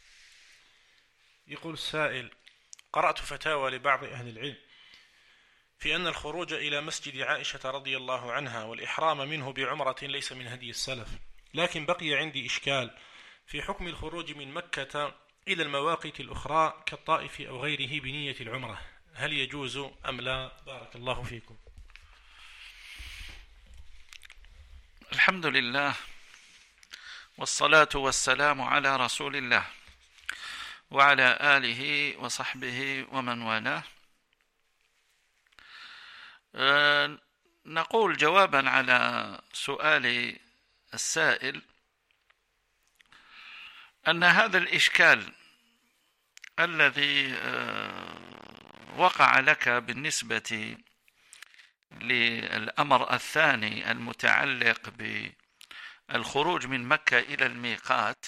يقول السائل: قرأت فتاوى لبعض أهل العلم في أن الخروج إلى مسجد عائشة رضي الله عنها والإحرام منه بعمرة ليس من هدي السلف، لكن بقي عندي إشكال في حكم الخروج من مكة إلى المواقيت الأخرى كالطائف أو غيره بنية العمرة، هل يجوز أم لا؟ بارك الله فيكم. الحمد لله والصلاة والسلام على رسول الله وعلى آله وصحبه ومن والاه. نقول جوابا على سؤال السائل أن هذا الإشكال الذي وقع لك بالنسبة للأمر الثاني المتعلق بالخروج من مكة إلى الميقات،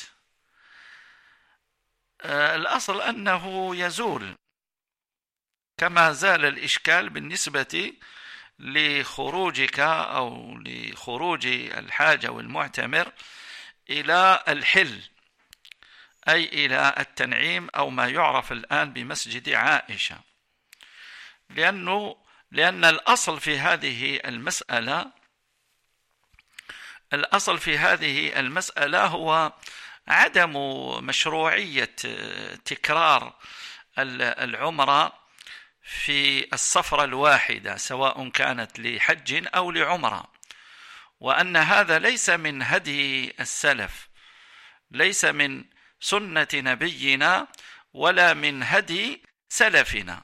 الأصل أنه يزول كما زال الإشكال بالنسبة لخروجك أو لخروج الحاج والمعتمر إلى الحل، أي إلى التنعيم أو ما يعرف الآن بمسجد عائشة، لأن الأصل في هذه المسألة هو عدم مشروعية تكرار العمرة في السفرة الواحدة سواء كانت لحج أو لعمرة، وأن هذا ليس من هدي السلف، ليس من سنة نبينا ولا من هدي سلفنا.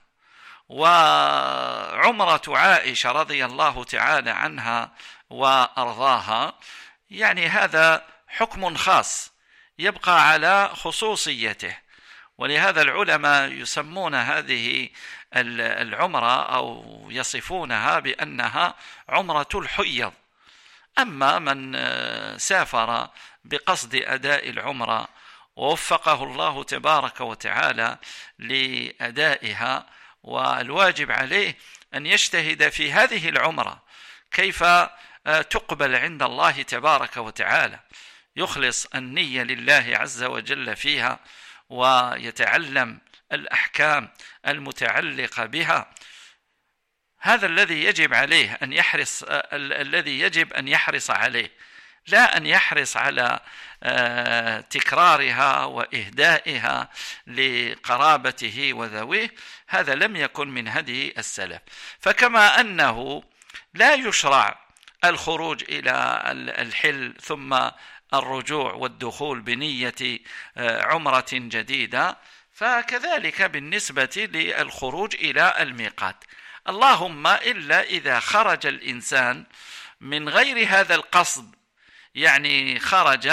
وعمرة عائشة رضي الله تعالى عنها وأرضاها يعني هذا حكم خاص يبقى على خصوصيته، ولهذا العلماء يسمون هذه العمرة أو يصفونها بأنها عمرة الحيض. أما من سافر بقصد أداء العمرة ووفقه الله تبارك وتعالى لأدائها، والواجب عليه أن يجتهد في هذه العمرة كيف تقبل عند الله تبارك وتعالى، يخلص النية لله عز وجل فيها ويتعلم الأحكام المتعلقة بها. هذا الذي يجب عليه الذي يجب أن يحرص عليه لا أن يحرص على تكرارها وإهدائها لقرابته وذويه. هذا لم يكن من هدي السلف. فكما أنه لا يشرع الخروج إلى الحل ثم الرجوع والدخول بنية عمرة جديدة، فكذلك بالنسبة للخروج إلى الميقات، اللهم إلا إذا خرج الإنسان من غير هذا القصد، يعني خرج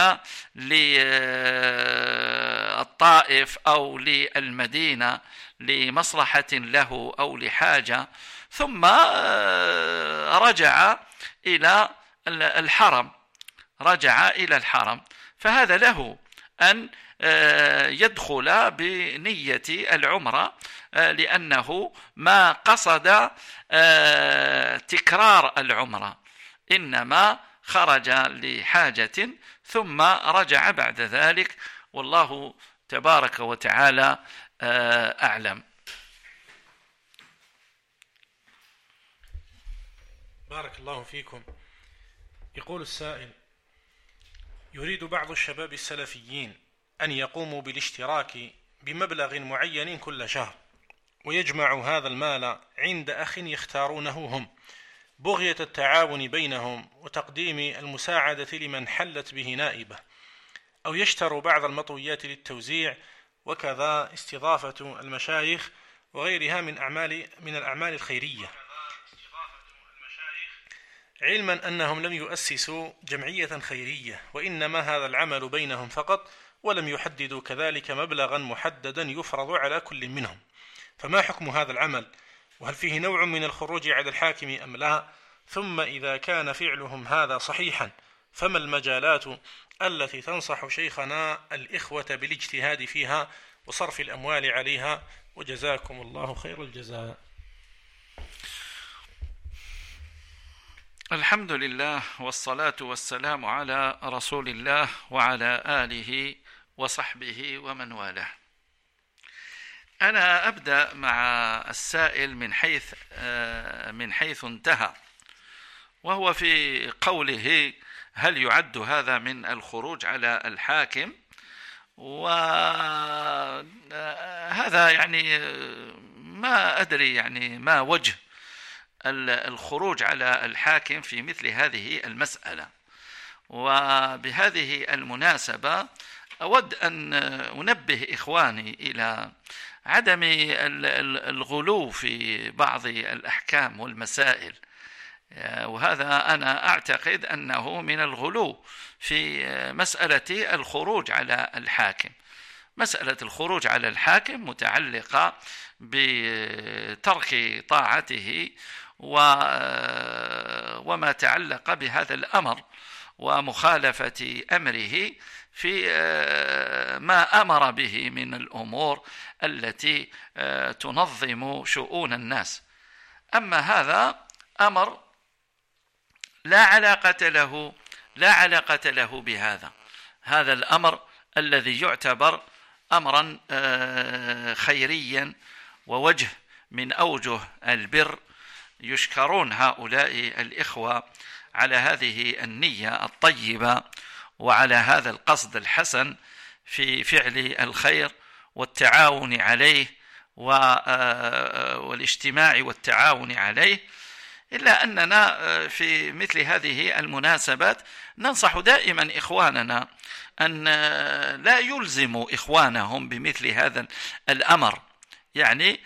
للطائف أو للمدينة لمصلحة له أو لحاجة، ثم رجع إلى الحرم، فهذا له أن يدخل بنية العمرة، لأنه ما قصد تكرار العمرة، إنما خرج لحاجة ثم رجع بعد ذلك، والله تبارك وتعالى أعلم. بارك الله فيكم. يقول السائل: يريد بعض الشباب السلفيين أن يقوموا بالاشتراك بمبلغ معين كل شهر، ويجمع هذا المال عند أخ يختارونه هم، بغية التعاون بينهم وتقديم المساعدة لمن حلت به نائبة، أو يشتروا بعض المطويات للتوزيع، وكذا استضافة المشايخ وغيرها من الأعمال الخيرية، علما أنهم لم يؤسسوا جمعية خيرية، وإنما هذا العمل بينهم فقط، ولم يحددوا كذلك مبلغا محددا يفرض على كل منهم، فما حكم هذا العمل؟ وهل فيه نوع من الخروج على الحاكم أم لا؟ ثم إذا كان فعلهم هذا صحيحا، فما المجالات التي تنصح شيخنا الإخوة بالاجتهاد فيها وصرف الأموال عليها؟ وجزاكم الله خير الجزاء. الحمد لله، والصلاة والسلام على رسول الله وعلى آله وصحبه ومن والاه. أنا أبدأ مع السائل من حيث انتهى، وهو في قوله: هل يعد هذا من الخروج على الحاكم؟ وهذا يعني ما أدري يعني ما وجه الخروج على الحاكم في مثل هذه المسألة. وبهذه المناسبة أود أن أنبه إخواني إلى عدم الغلو في بعض الأحكام والمسائل، وهذا أنا أعتقد أنه من الغلو في مسألة الخروج على الحاكم. مسألة الخروج على الحاكم متعلقة بترك طاعته وما تعلق بهذا الأمر ومخالفة أمره في ما أمر به من الأمور التي تنظم شؤون الناس. أما هذا أمر لا علاقة له بهذا. هذا الأمر الذي يعتبر أمرا خيريا ووجه من أوجه البر، يشكرون هؤلاء الإخوة على هذه النية الطيبة وعلى هذا القصد الحسن في فعل الخير والتعاون عليه والاجتماع والتعاون عليه. إلا أننا في مثل هذه المناسبات ننصح دائما إخواننا أن لا يلزموا إخوانهم بمثل هذا الأمر. يعني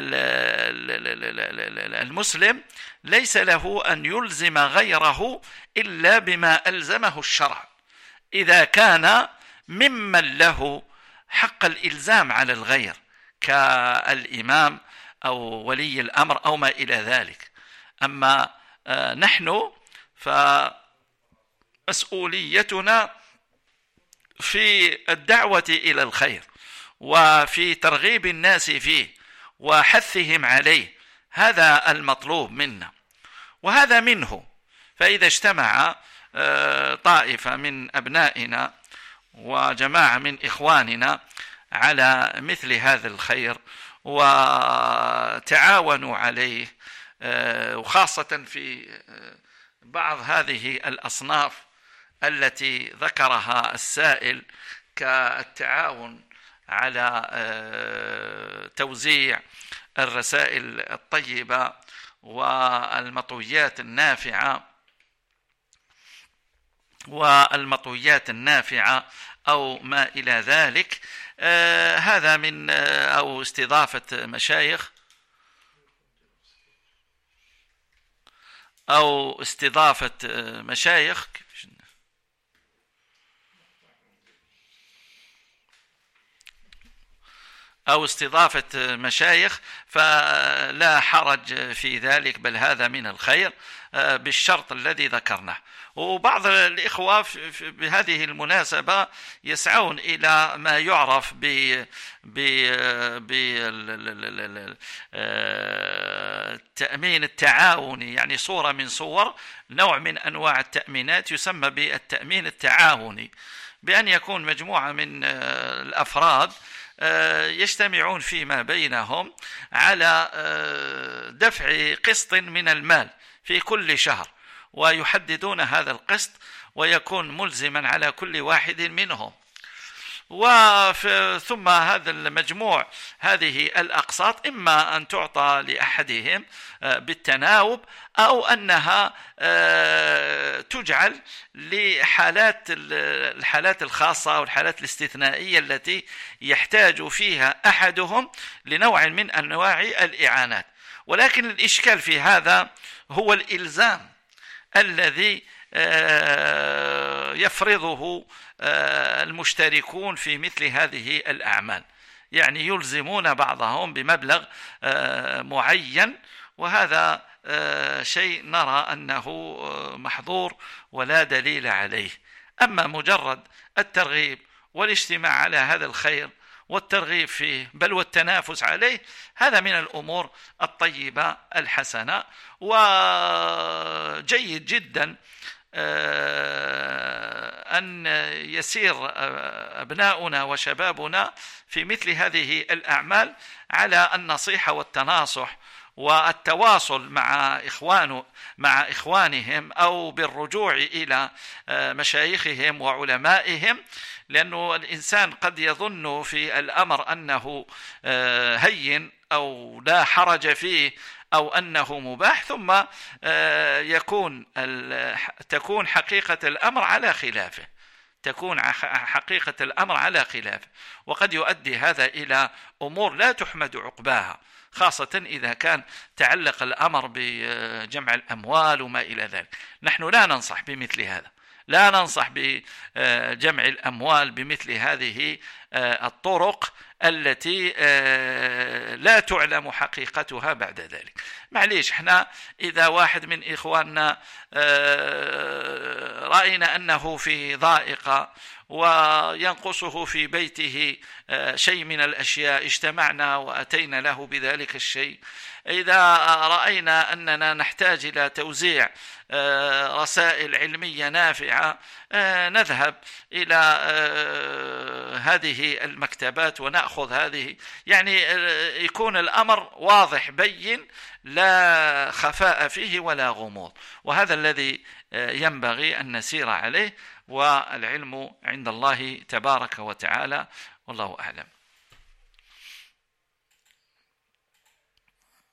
المسلم ليس له أن يلزم غيره إلا بما ألزمه الشرع، إذا كان ممن له حق الإلزام على الغير كالإمام أو ولي الأمر أو ما إلى ذلك. أما نحن فمسؤوليتنا في الدعوة إلى الخير وفي ترغيب الناس فيه وحثهم عليه، هذا المطلوب منا وهذا منه. فإذا اجتمع طائفة من أبنائنا وجماعة من إخواننا على مثل هذا الخير وتعاونوا عليه، وخاصة في بعض هذه الأصناف التي ذكرها السائل كالتعاون على توزيع الرسائل الطيبة والمطويات النافعة أو ما إلى ذلك، هذا من أو استضافة مشايخ فلا حرج في ذلك، بل هذا من الخير بالشرط الذي ذكرناه. وبعض الإخوة بهذه المناسبة يسعون إلى ما يعرف بالتأمين التعاوني، يعني صورة من صور نوع من أنواع التأمينات يسمى بالتأمين التعاوني، بأن يكون مجموعة من الأفراد يجتمعون فيما بينهم على دفع قسط من المال في كل شهر، ويحددون هذا القسط ويكون ملزما على كل واحد منهم. ثم هذا المجموع، هذه الأقساط إما أن تعطى لأحدهم بالتناوب، أو أنها تجعل الحالات الخاصة أو الحالات الاستثنائية التي يحتاج فيها أحدهم لنوع من أنواع الإعانات. ولكن الإشكال في هذا هو الإلزام الذي يفرضه المشتركون في مثل هذه الأعمال، يعني يلزمون بعضهم بمبلغ معين، وهذا شيء نرى أنه محظور ولا دليل عليه. أما مجرد الترغيب والاجتماع على هذا الخير والترغيب فيه بل والتنافس عليه، هذا من الأمور الطيبة الحسنة، وجيد جدا أن يسير أبناؤنا وشبابنا في مثل هذه الأعمال على النصيحة والتناصح والتواصل مع إخوانهم، أو بالرجوع إلى مشايخهم وعلمائهم، لأنه الإنسان قد يظن في الأمر أنه هين أو لا حرج فيه أو أنه مباح، ثم تكون حقيقة الأمر على خلافه، وقد يؤدي هذا إلى أمور لا تحمد عقباها، خاصة إذا كان تعلق الأمر بجمع الأموال وما إلى ذلك. نحن لا ننصح بمثل هذا، لا ننصح بجمع الأموال بمثل هذه الطرق التي لا تعلم حقيقتها بعد ذلك. معليش، احنا إذا واحد من إخواننا رأينا أنه في ضائقة وينقصه في بيته شيء من الأشياء، اجتمعنا وأتينا له بذلك الشيء. إذا رأينا أننا نحتاج إلى توزيع رسائل علمية نافعة، نذهب إلى هذه المكتبات ونأخذ هذه، يعني يكون الأمر واضح بين، لا خفاء فيه ولا غموض، وهذا الذي ينبغي أن نسير عليه، والعلم عند الله تبارك وتعالى، والله أعلم.